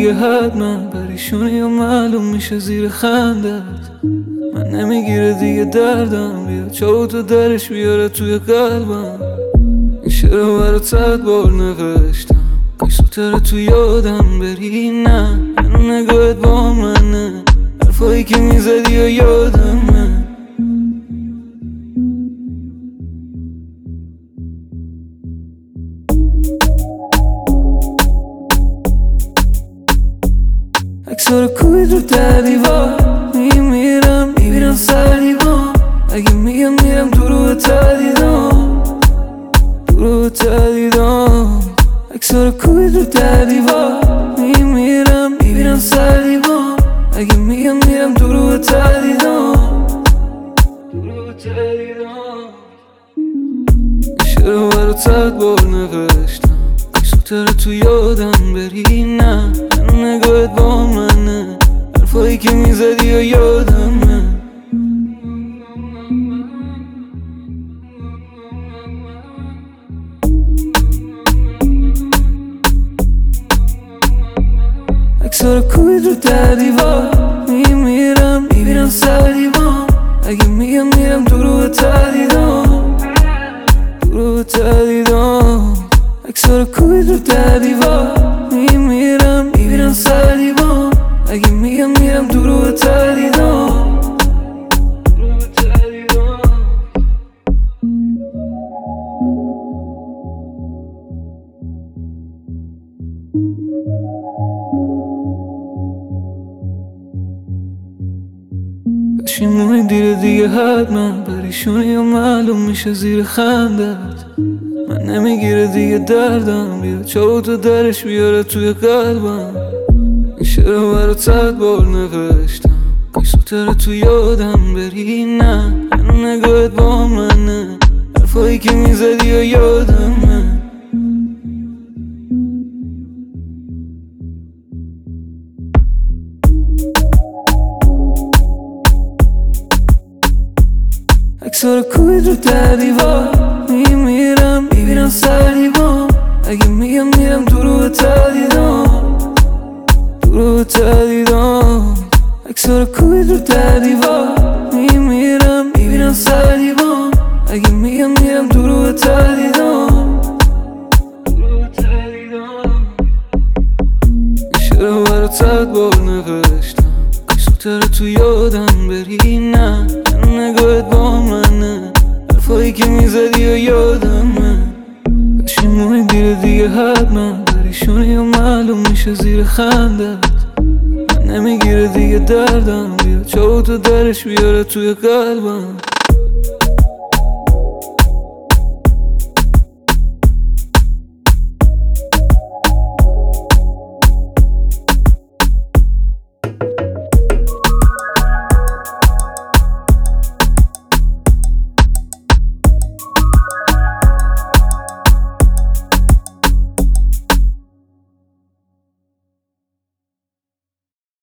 دیگه حتما پریشونی یا معلوم میشه زیر خندت. من نمیگیره دیگه دردم، بیا چاو تو درش بیاره توی قلبم. این شعر برات 100 بار نوشتم، کاش زودتر تو یادم بری. نه منو نگاهت با منه، حرفایی که میزدی و یادمه. عکس‌ها رو کوبید رو در دیوار، میمیرم میبینم سر دیوار. اگه میگم میرم تو رو تردیدم، تو رو تردیدم. عکس‌ها رو کوبید رو در دیوار، میمیرم میبینم سر دیوار. اگه میگم میرم تو رو تردیدم، تو رو تردیدم. شعر رو برات 100 بار نوشتم، کاش زودتر تو یادم بری. نه منو نگاهت با منه، حرفایی که میزدی و یادمه. عکس‌ها رو کوبید رو در دیوار، میمیرم میبینم سر دیوار. اگه میگم میرم تو رو تردیدم، تو رو تردیدم. عکس‌ها رو کوبید رو در دیوار، میمیرم میبینم سر دیوار. اگه میگم میرم تو رو تردیدم، تو رو تردیدم. پشیمونی دیگه حتما پریشونی یا معلوم میشه زیر خندت. من نمیگیره دیگه دردم، بیا چاو تو درش بیاره توی قلبم. این شعر رو برات 100 بار نوشتم، کاش زودتر تو یادم بری. نه منو نگاهت با منه، حرفایی که میزدی و یادمه. عکس‌ها رو کوبید رو در دیوار، میمیرم میبینم سر دیوار. اگه میگم میرم تو رو تردیدم، تو رو تردیدم. عکس‌ها رو کوبید رو در دیوار، میمیرم میبینم سر دیوار. اگه میگم میرم تو رو تردیدم، تو رو تردیدم. شعر رو برات 100 بار نوشتم، کاش زودتر تو یادم بری. نه منو نگاهت با منه، حرفایی که میزدی و یادمه. پشیمونی دیگه حتما پریشونی یا معلوم میشه زیر خندت. من نمیگیره دیگه دردم، بیا چاو تو درش بیاره توی قلبم.